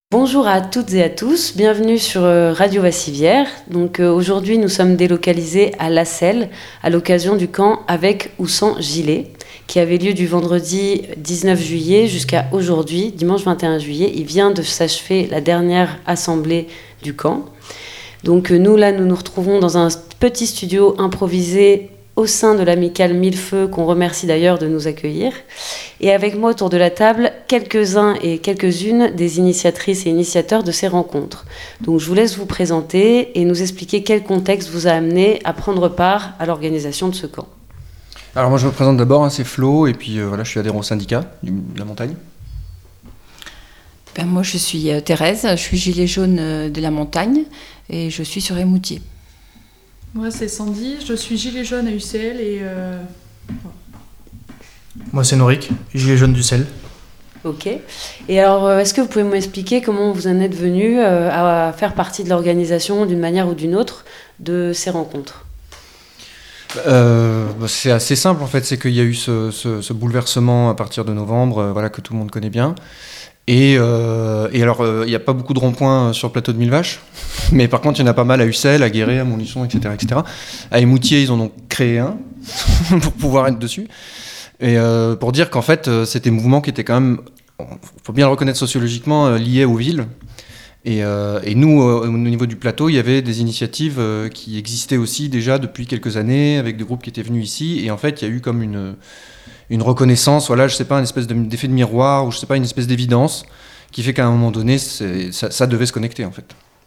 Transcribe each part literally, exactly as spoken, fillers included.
Bonjour à toutes et à tous, bienvenue sur Radio Vassivière. Donc euh, aujourd'hui nous sommes délocalisés à Lasselles à l'occasion du camp Avec ou sans gilet qui avait lieu du vendredi dix-neuf juillet jusqu'à aujourd'hui, dimanche vingt et un juillet. Il vient de s'achever la dernière assemblée du camp. Donc euh, nous là nous nous retrouvons dans un petit studio improvisé au sein de l'amicale Millefeu, qu'on remercie d'ailleurs de nous accueillir. Et avec moi autour de la table, quelques-uns et quelques-unes des initiatrices et initiateurs de ces rencontres. Donc je vous laisse vous présenter et nous expliquer quel contexte vous a amené à prendre part à l'organisation de ce camp. Alors moi je me présente d'abord, hein, c'est Flo, et puis euh, voilà, je suis adhérent au syndicat du, de la montagne. Ben, moi je suis euh, Thérèse, je suis gilet jaune euh, de la montagne et je suis sur Émoutier. Moi c'est Sandy, je suis gilet jaune à U C L et... Euh... Moi c'est Noric, gilet jaune du C E L. Ok. Et alors est-ce que vous pouvez m'expliquer comment vous en êtes venu euh, à faire partie de l'organisation d'une manière ou d'une autre de ces rencontres ? Euh, c'est assez simple en fait, c'est qu'il y a eu ce, ce, ce bouleversement à partir de novembre, euh, voilà, que tout le monde connaît bien. Et, euh, et alors, il euh, n'y a pas beaucoup de ronds-points sur le plateau de Millevaches, mais par contre, il y en a pas mal à Ussel, à Guéret, à Montluçon, et cetera, et cetera. À Émoutier, ils en ont créé un pour pouvoir être dessus. Et euh, pour dire qu'en fait, euh, c'était un mouvement qui était quand même, il faut bien le reconnaître sociologiquement, euh, lié aux villes. Et, euh, et nous, euh, au niveau du plateau, il y avait des initiatives euh, qui existaient aussi déjà depuis quelques années, avec des groupes qui étaient venus ici. Et en fait, il y a eu comme une... une reconnaissance, voilà, je sais pas, une espèce de, d'effet de miroir, ou je sais pas, une espèce d'évidence, qui fait qu'à un moment donné, c'est, ça, ça devait se connecter, en fait.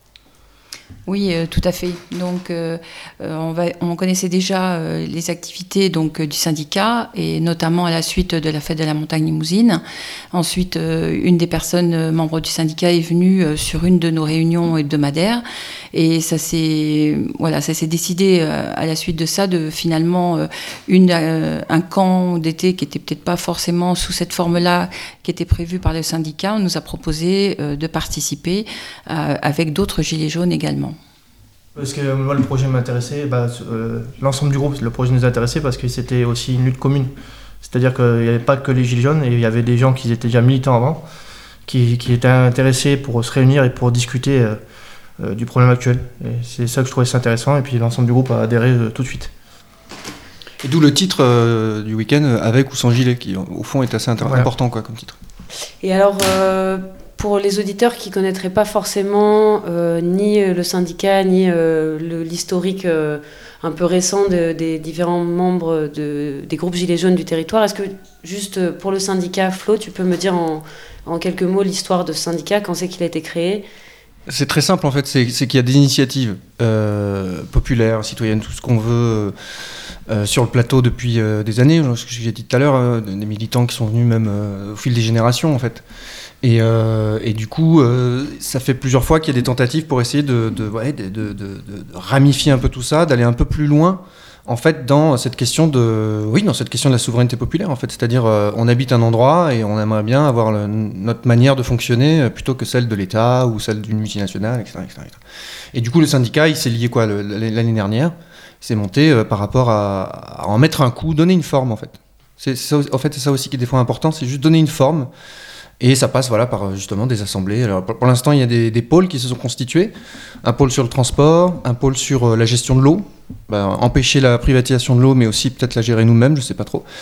Oui, euh, tout à fait. Donc, euh, on, va, on connaissait déjà euh, les activités donc, euh, du syndicat, et notamment à la suite de la fête de la montagne limousine. Ensuite, euh, une des personnes euh, membres du syndicat est venue euh, sur une de nos réunions hebdomadaires, et ça s'est, voilà, ça s'est décidé euh, à la suite de ça de finalement euh, une, euh, un camp d'été qui n'était peut-être pas forcément sous cette forme-là qui était prévu par le syndicat. On nous a proposé euh, de participer euh, avec d'autres gilets jaunes également. Parce que moi, le projet m'intéressait, bah, euh, l'ensemble du groupe, le projet nous intéressait parce que c'était aussi une lutte commune. C'est-à-dire qu'il n'y avait pas que les gilets jaunes, et il y avait des gens qui étaient déjà militants avant, qui, qui étaient intéressés pour se réunir et pour discuter euh, euh, du problème actuel. Et c'est ça que je trouvais intéressant, et puis l'ensemble du groupe a adhéré euh, tout de suite. Et d'où le titre euh, du week-end, Avec ou sans gilet, qui au fond est assez inter- voilà. important quoi, comme titre. Et alors... Euh... Pour les auditeurs qui ne connaîtraient pas forcément euh, ni le syndicat, ni euh, le, l'historique euh, un peu récent de, des différents membres de, des groupes Gilets jaunes du territoire, est-ce que juste pour le syndicat, Flo, tu peux me dire en, en quelques mots l'histoire de ce syndicat, quand c'est qu'il a été créé ? C'est très simple en fait, c'est, c'est qu'il y a des initiatives euh, populaires, citoyennes, tout ce qu'on veut euh, sur le plateau depuis euh, des années, ce que j'ai dit tout à l'heure, euh, des militants qui sont venus même euh, au fil des générations en fait. Et, euh, et du coup, euh, ça fait plusieurs fois qu'il y a des tentatives pour essayer de, de, ouais, de, de, de, de ramifier un peu tout ça, d'aller un peu plus loin, en fait, dans cette question de, oui, dans cette question de la souveraineté populaire, en fait. C'est-à-dire, euh, on habite un endroit et on aimerait bien avoir le, notre manière de fonctionner plutôt que celle de l'État ou celle d'une multinationale, et cetera, et cetera. Et du coup, le syndicat, il s'est lié quoi le, l'année dernière, il s'est monté euh, par rapport à, à en mettre un coup, donner une forme, en fait. C'est, c'est, en fait, c'est ça aussi qui est des fois important, c'est juste donner une forme. Et ça passe voilà, par justement des assemblées. Alors, pour l'instant, il y a des, des pôles qui se sont constitués. Un pôle sur le transport, un pôle sur euh, la gestion de l'eau. Ben, empêcher la privatisation de l'eau, mais aussi peut-être la gérer nous-mêmes, je ne sais pas trop.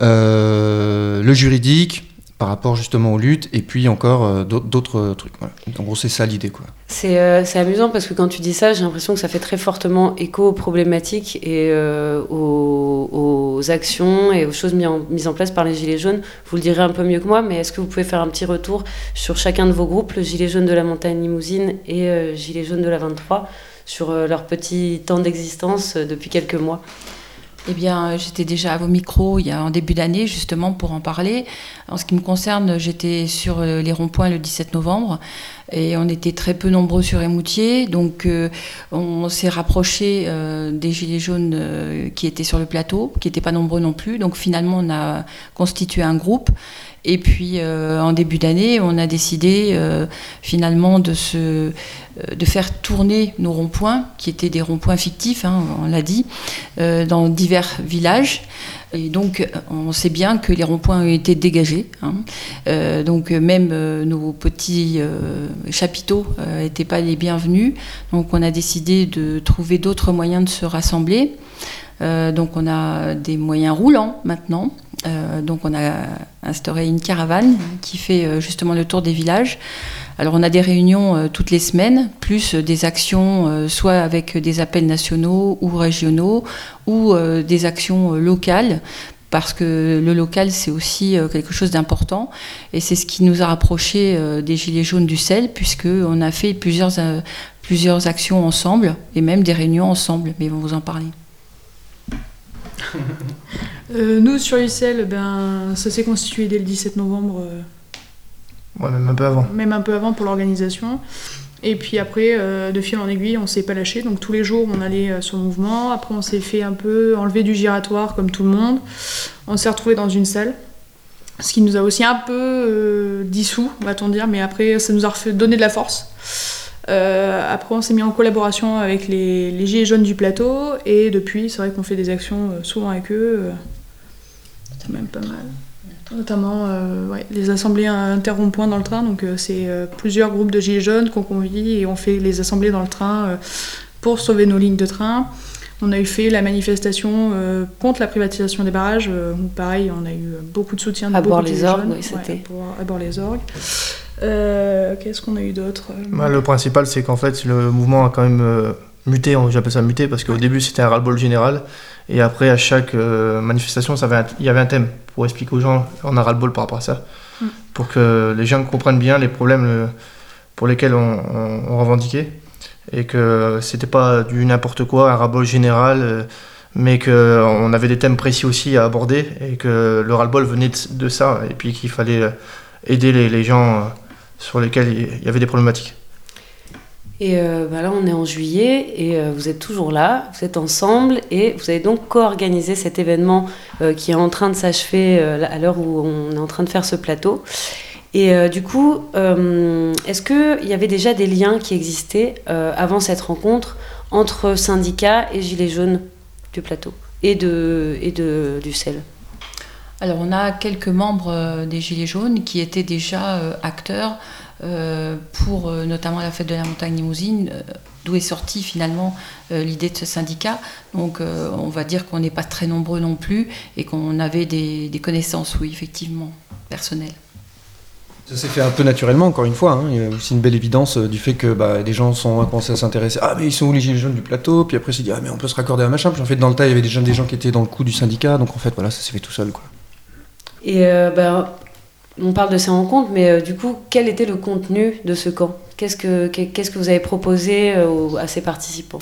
Euh, le juridique, par rapport justement aux luttes, et puis encore euh, d'autres, d'autres trucs. Voilà. En gros, c'est ça l'idée, quoi. C'est, euh, c'est amusant parce que quand tu dis ça, j'ai l'impression que ça fait très fortement écho aux problématiques et euh, aux, aux actions et aux choses mises en, mises en place par les Gilets jaunes. Vous le direz un peu mieux que moi, mais est-ce que vous pouvez faire un petit retour sur chacun de vos groupes, le Gilet jaune de la montagne limousine et euh, Gilet jaune de la vingt-trois, sur euh, leur petit temps d'existence euh, depuis quelques mois ? Eh bien, j'étais déjà à vos micros il y a en début d'année, justement, pour en parler. En ce qui me concerne, j'étais sur les ronds-points le dix-sept novembre et on était très peu nombreux sur Émoutier. Donc, euh, on s'est rapproché euh, des Gilets jaunes euh, qui étaient sur le plateau, qui n'étaient pas nombreux non plus. Donc, finalement, on a constitué un groupe. Et puis, euh, en début d'année, on a décidé euh, finalement de, se, euh, de faire tourner nos ronds-points, qui étaient des ronds-points fictifs, hein, on l'a dit, euh, dans divers villages. Et donc, on sait bien que les ronds-points ont été dégagés. Hein. Euh, donc, même euh, nos petits euh, chapiteaux n'étaient euh, pas les bienvenus. Donc, on a décidé de trouver d'autres moyens de se rassembler. Euh, donc, on a des moyens roulants maintenant. Euh, donc, on a instauré une caravane qui fait euh, justement le tour des villages. Alors, on a des réunions euh, toutes les semaines, plus euh, des actions, euh, soit avec des appels nationaux ou régionaux, ou euh, des actions euh, locales, parce que le local, c'est aussi euh, quelque chose d'important. Et c'est ce qui nous a rapprochés euh, des Gilets jaunes d'Ussel, puisqu'on a fait plusieurs, euh, plusieurs actions ensemble, et même des réunions ensemble, mais ils vont vous en parler. euh, nous, sur Ussel, ben, ça s'est constitué dès le dix-sept novembre. Euh... Ouais, même un peu avant. Même un peu avant pour l'organisation. Et puis après, euh, de fil en aiguille, on s'est pas lâché. Donc tous les jours, on allait euh, sur le mouvement. Après, on s'est fait un peu enlever du giratoire, comme tout le monde. On s'est retrouvés dans une salle. Ce qui nous a aussi un peu euh, dissous, va-t-on dire. Mais après, ça nous a refait donner de la force. Euh, après, on s'est mis en collaboration avec les, les Gilets jaunes du plateau. Et depuis, c'est vrai qu'on fait des actions euh, souvent avec eux. Euh, c'est même pas mal. Notamment euh, ouais, les assemblées inter-ronds-points dans le train, donc euh, c'est euh, plusieurs groupes de gilets jaunes qu'on convie et on fait les assemblées dans le train euh, pour sauver nos lignes de train. On a eu fait la manifestation euh, contre la privatisation des barrages, euh, où pareil, on a eu beaucoup de soutien de à beaucoup de gilets jaunes. Oui, c'était. Ouais, à bord les orgues. Euh, qu'est-ce qu'on a eu d'autre? Bah, le principal, c'est qu'en fait, le mouvement a quand même euh, muté, j'appelle ça muté, parce qu'au ouais. début, c'était un ras-le-bol général. Et après, à chaque euh, manifestation, ça avait un, il y avait un thème pour expliquer aux gens, on a ras-le-bol par rapport à ça, mm. pour que les gens comprennent bien les problèmes le, pour lesquels on, on, on revendiquait, et que c'était pas du n'importe quoi, un ras-le-bol général, euh, mais qu'on avait des thèmes précis aussi à aborder, et que le ras-le-bol venait de, de ça, et puis qu'il fallait aider les, les gens euh, sur lesquels il y avait des problématiques. Et euh, bah là, on est en juillet et euh, vous êtes toujours là, vous êtes ensemble et vous avez donc co-organisé cet événement euh, qui est en train de s'achever euh, à l'heure où on est en train de faire ce plateau. Et euh, du coup, euh, est-ce qu'il y avait déjà des liens qui existaient euh, avant cette rencontre entre syndicats et Gilets jaunes du plateau et de, et de, d'Ussel ? Alors, on a quelques membres euh, des Gilets jaunes qui étaient déjà euh, acteurs Euh, pour euh, notamment la fête de la montagne limousine, euh, d'où est sortie finalement euh, l'idée de ce syndicat. Donc euh, on va dire qu'on n'est pas très nombreux non plus et qu'on avait des, des connaissances, oui, effectivement, personnelles. Ça s'est fait un peu naturellement, encore une fois. Hein. Il y a aussi une belle évidence euh, du fait que bah, des gens sont commencé à s'intéresser. Ah, mais ils sont où les Gilets jaunes du plateau? Puis après, c'est dit, ah, mais on peut se raccorder à un machin. Puis en fait, dans le tas, il y avait déjà des gens qui étaient dans le coup du syndicat. Donc en fait, voilà, ça s'est fait tout seul, quoi. Et euh, bah, on parle de ces rencontres, mais euh, du coup, quel était le contenu de ce camp? Qu'est-ce que, qu'est-ce que vous avez proposé euh, à ces participants?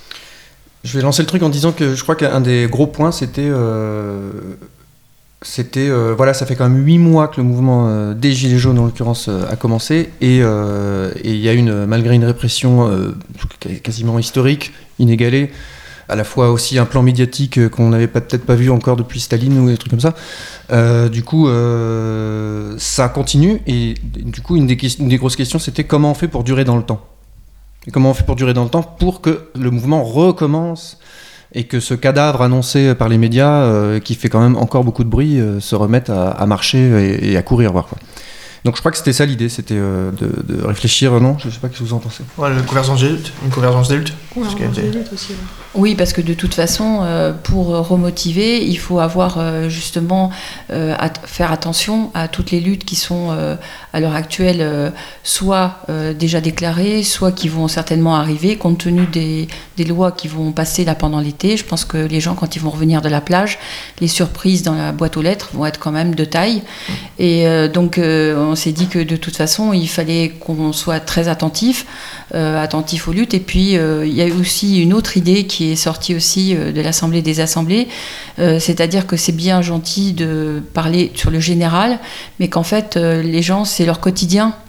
Je vais lancer le truc en disant que je crois qu'un des gros points, c'était... Euh, c'était euh, voilà, ça fait quand même huit mois que le mouvement euh, des Gilets jaunes, en l'occurrence, euh, a commencé. Et il euh, y a une, malgré une répression euh, quasiment historique, inégalée, à la fois aussi un plan médiatique qu'on n'avait pas, peut-être pas vu encore depuis Staline ou des trucs comme ça. Euh, du coup, euh, ça continue et du coup, une des, une des grosses questions, c'était comment on fait pour durer dans le temps. Et comment on fait pour durer dans le temps pour que le mouvement recommence et que ce cadavre annoncé par les médias, euh, qui fait quand même encore beaucoup de bruit, euh, se remette à, à marcher et, et à courir, voir, quoi. Donc je crois que c'était ça l'idée, c'était euh, de, de réfléchir, non? Je ne sais pas ce que vous en pensez. Ouais, une convergence d'adultes, une convergence d'adultes. Convergence d'adultes aussi, ouais. Oui, parce que de toute façon, euh, pour remotiver, il faut avoir euh, justement euh, à t- faire attention à toutes les luttes qui sont euh, à l'heure actuelle euh, soit euh, déjà déclarées, soit qui vont certainement arriver, compte tenu des, des lois qui vont passer là pendant l'été. Je pense que les gens, quand ils vont revenir de la plage, les surprises dans la boîte aux lettres vont être quand même de taille. Et euh, donc, euh, on s'est dit que de toute façon, il fallait qu'on soit très attentif, euh, attentif aux luttes. Et puis, euh, il y a eu aussi une autre idée qui qui est sorti aussi de l'Assemblée des Assemblées, euh, c'est-à-dire que c'est bien gentil de parler sur le général, mais qu'en fait, euh, les gens, c'est leur quotidien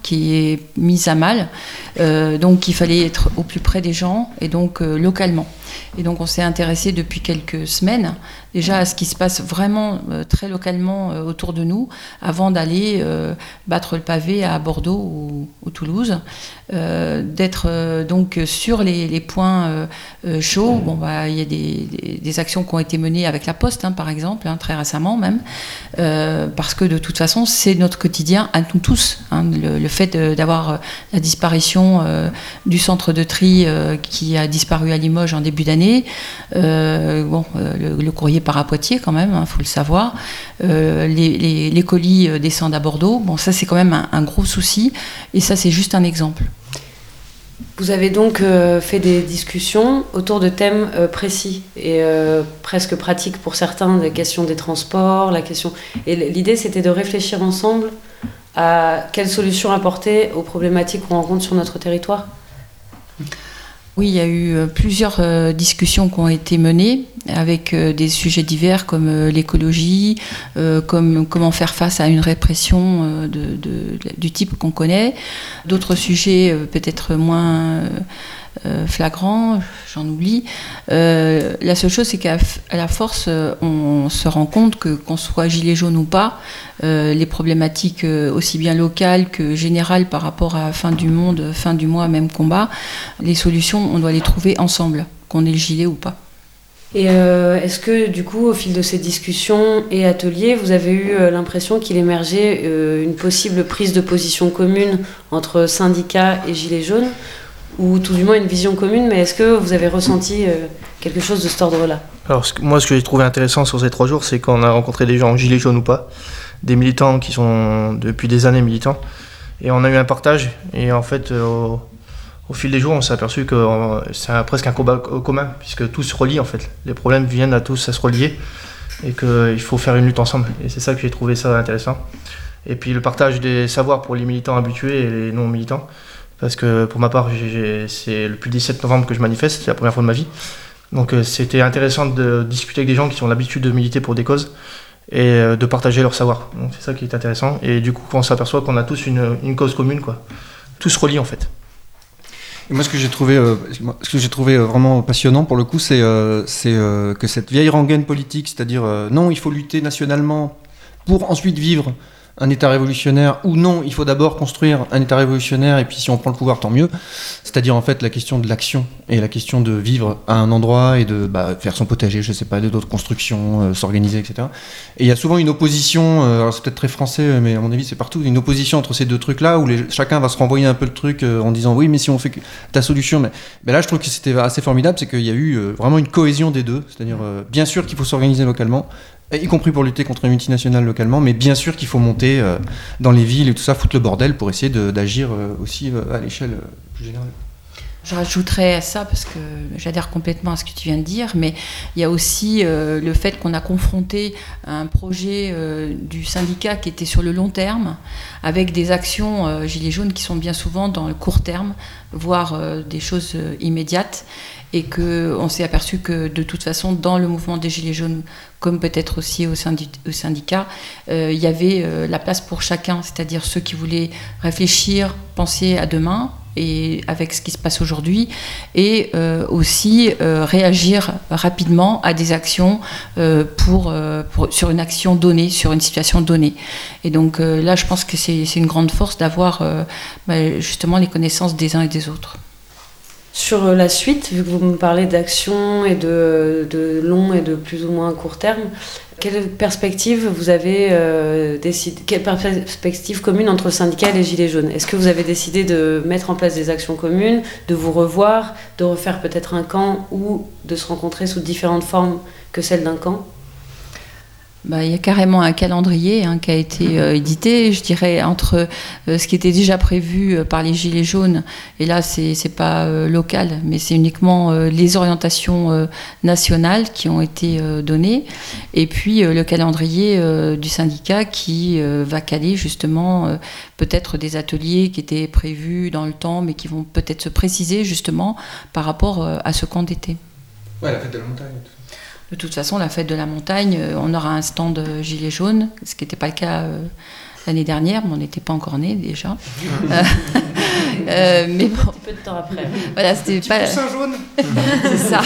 qui est mise à mal. Euh, donc il fallait être au plus près des gens et donc euh, localement. Et donc on s'est intéressé depuis quelques semaines déjà à ce qui se passe vraiment euh, très localement euh, autour de nous avant d'aller euh, battre le pavé à Bordeaux ou, ou Toulouse. Euh, d'être euh, donc sur les, les points euh, euh, chauds. Bon, bah, il y a des, des, des actions qui ont été menées avec la Poste, hein, par exemple, hein, très récemment même, euh, parce que de toute façon c'est notre quotidien à nous tous. Hein, le, le fait de, d'avoir la disparition euh, du centre de tri euh, qui a disparu à Limoges en début d'année, euh, bon, euh, le, le courrier part à Poitiers quand même, il hein, faut le savoir, euh, les, les, les colis euh, descendent à Bordeaux, bon ça c'est quand même un, un gros souci, et ça c'est juste un exemple. Vous avez donc euh, fait des discussions autour de thèmes euh, précis et euh, presque pratiques pour certains, la question des transports, la question... Et l'idée c'était de réfléchir ensemble à quelles solutions apporter aux problématiques qu'on rencontre sur notre territoire. Oui, il y a eu plusieurs euh, discussions qui ont été menées avec euh, des sujets divers comme euh, l'écologie, euh, comme comment faire face à une répression euh, de, de, de, du type qu'on connaît, d'autres sujets euh, peut-être moins euh, flagrants, j'en oublie. Euh, la seule chose, c'est qu'à à la force, euh, on se rend compte que qu'on soit gilet jaune ou pas, euh, les problématiques euh, aussi bien locales que générales par rapport à fin du monde, fin du mois, même combat, les solutions, on doit les trouver ensemble, qu'on ait le gilet ou pas. Et euh, est-ce que du coup, au fil de ces discussions et ateliers, vous avez eu euh, l'impression qu'il émergeait euh, une possible prise de position commune entre syndicats et gilets jaunes, ou tout du moins une vision commune, mais est-ce que vous avez ressenti euh, quelque chose de cet ordre-là ? Alors ce que, moi, ce que j'ai trouvé intéressant sur ces trois jours, c'est qu'on a rencontré des gens gilets jaunes ou pas, des militants qui sont depuis des années militants, et on a eu un partage, et en fait, euh, au, au fil des jours, on s'est aperçu que euh, c'est un, presque un combat commun, puisque tout se relie en fait. Les problèmes viennent à tous à se relier, et qu'il faut faire une lutte ensemble, et c'est ça que j'ai trouvé ça intéressant. Et puis le partage des savoirs pour les militants habitués et les non-militants, parce que pour ma part, j'ai, j'ai, c'est depuis le dix-sept novembre que je manifeste, c'est la première fois de ma vie. Donc euh, c'était intéressant de discuter avec des gens qui ont l'habitude de militer pour des causes et euh, de partager leur savoir. Donc c'est ça qui est intéressant. Et du coup, on s'aperçoit qu'on a tous une, une cause commune, quoi. Tout se relie en fait. Et moi, ce que j'ai trouvé, euh, ce que j'ai trouvé vraiment passionnant pour le coup, c'est, euh, c'est euh, que cette vieille rengaine politique, c'est-à-dire euh, non, il faut lutter nationalement pour ensuite vivre un État révolutionnaire, ou non, il faut d'abord construire un État révolutionnaire, et puis si on prend le pouvoir, tant mieux. C'est-à-dire en fait la question de l'action, et la question de vivre à un endroit, et de bah, faire son potager, je sais pas, d'autres constructions, euh, s'organiser, et cetera. Et il y a souvent une opposition, euh, alors c'est peut-être très français, mais à mon avis c'est partout, une opposition entre ces deux trucs-là, où les, chacun va se renvoyer un peu le truc euh, en disant oui, mais si on fait ta solution... Mais, mais là je trouve que c'était assez formidable, c'est qu'il y a eu euh, vraiment une cohésion des deux, c'est-à-dire euh, bien sûr qu'il faut s'organiser localement, y compris pour lutter contre les multinationales localement, mais bien sûr qu'il faut monter euh, dans les villes et tout ça, foutre le bordel pour essayer de, d'agir euh, aussi euh, à l'échelle euh, plus générale. Je rajouterais à ça, parce que j'adhère complètement à ce que tu viens de dire, mais il y a aussi euh, le fait qu'on a confronté un projet euh, du syndicat qui était sur le long terme, avec des actions euh, gilets jaunes qui sont bien souvent dans le court terme, voire euh, des choses euh, immédiates, et qu'on s'est aperçu que de toute façon, dans le mouvement des Gilets jaunes, comme peut-être aussi au, syndi- au syndicat, euh, il y avait euh, la place pour chacun, c'est-à-dire ceux qui voulaient réfléchir, penser à demain, et avec ce qui se passe aujourd'hui, et euh, aussi euh, réagir rapidement à des actions euh, pour, euh, pour, sur une action donnée, sur une situation donnée. Et donc euh, là, je pense que c'est, c'est une grande force d'avoir euh, bah, justement les connaissances des uns et des autres. Sur la suite, vu que vous me parlez d'action et de, de long et de plus ou moins court terme, quelle perspective vous avez euh, décidé, quelle perspective commune entre syndicats et les Gilets jaunes ? Est-ce que vous avez décidé de mettre en place des actions communes, de vous revoir, de refaire peut-être un camp ou de se rencontrer sous différentes formes que celles d'un camp ? Bah, il y a carrément un calendrier hein, qui a été euh, édité, je dirais, entre euh, ce qui était déjà prévu euh, par les Gilets jaunes, et là, c'est, c'est pas euh, local, mais c'est uniquement euh, les orientations euh, nationales qui ont été euh, données, et puis euh, le calendrier euh, du syndicat qui euh, va caler justement euh, peut-être des ateliers qui étaient prévus dans le temps, mais qui vont peut-être se préciser justement par rapport euh, à ce camp d'été. Ouais, la fête de la montagne. De toute façon, la fête de la montagne, on aura un stand gilet jaune, ce qui n'était pas le cas l'année dernière, mais on n'était pas encore nés déjà. euh, euh, mais bon, Un peu de temps après. voilà, c'était pas. jaune. C'est ça.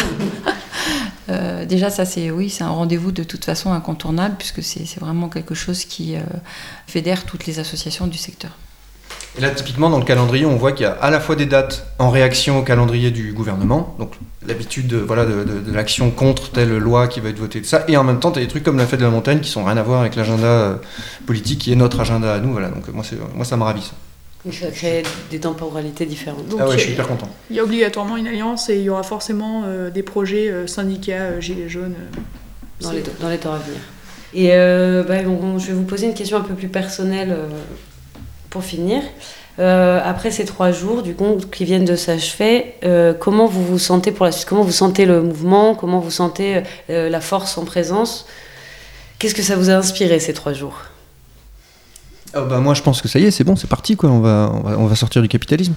Euh, déjà, ça, c'est oui, c'est un rendez-vous de toute façon incontournable puisque c'est, c'est vraiment quelque chose qui euh, fédère toutes les associations du secteur. Et là, typiquement, dans le calendrier, on voit qu'il y a à la fois des dates en réaction au calendrier du gouvernement, donc l'habitude de, voilà, de, de, de l'action contre telle loi qui va être votée, de ça, et en même temps, tu as des trucs comme la fête de la montagne qui sont rien à voir avec l'agenda euh, politique qui est notre agenda à nous. Voilà, donc moi, c'est, moi ça me ravit. Ça. Donc ça crée des temporalités différentes. Donc, Ah ouais, il y je a- suis hyper content. Il y a obligatoirement une alliance et il y aura forcément euh, des projets euh, syndicats, euh, gilets jaunes. euh, Dans c'est- les, dans les temps à venir. Et euh, bah, bon, je vais vous poser une question un peu plus personnelle euh, pour finir. Euh, après ces trois jours du coup, qui viennent de s'achever, euh, comment vous vous sentez pour la suite? Comment vous sentez le mouvement? Comment vous sentez euh, la force en présence? Qu'est-ce que ça vous a inspiré ces trois jours? Ah bah, moi, je pense que ça y est, c'est bon, c'est parti, quoi. On va, on va, on va sortir du capitalisme.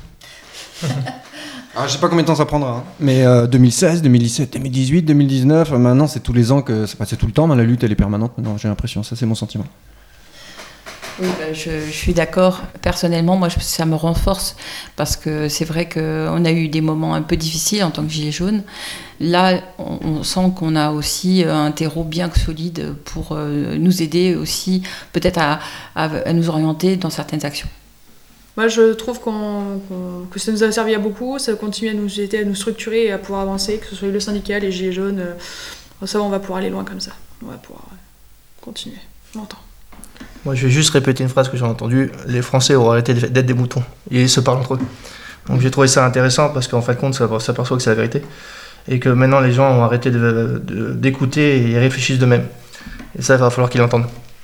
Alors, je sais pas combien de temps ça prendra, hein. Mais euh, deux mille seize, deux mille dix-sept, deux mille dix-huit, deux mille dix-neuf, euh, maintenant, c'est tous les ans que c'est passé tout le temps. Mais la lutte, elle est permanente maintenant, j'ai l'impression. Ça, c'est mon sentiment. Oui, bah, je, je suis d'accord. Personnellement, moi, je- ça me renforce parce que c'est vrai qu'on a eu des moments un peu difficiles en tant que Gilets jaunes. Là, on, on sent qu'on a aussi euh, un terreau bien solide pour euh, nous aider aussi, peut-être à, à, à nous orienter dans certaines actions. Moi, je trouve qu'on, qu'on- que ça nous a servi à beaucoup, ça continue à nous aider, à nous structurer et à pouvoir avancer, que ce soit le syndicat, les gilets jaunes. euh, ça va, on va pouvoir aller loin comme ça. On va pouvoir euh, continuer longtemps. Moi, je vais juste répéter une phrase que j'ai entendue. Les Français ont arrêté d'être des moutons. Ils se parlent entre eux. Donc j'ai trouvé ça intéressant parce qu'en fin de compte, ça s'aperçoit que c'est la vérité. Et que maintenant, les gens ont arrêté de, de- d'écouter et ils réfléchissent d'eux-mêmes. Et ça, il va falloir qu'ils l'entendent.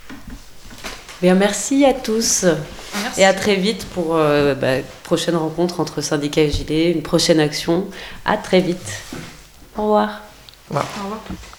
Bien, merci à tous. Merci. Et à très vite pour euh, bah, prochaine rencontre entre syndicats et gilets, une prochaine action. À très vite. Au revoir. Au revoir.